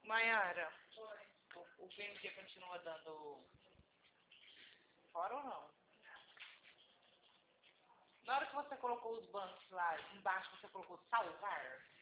Maiara, o PMG continua dando fora ou não? Na hora que você colocou os bancos lá embaixo, você colocou salvar?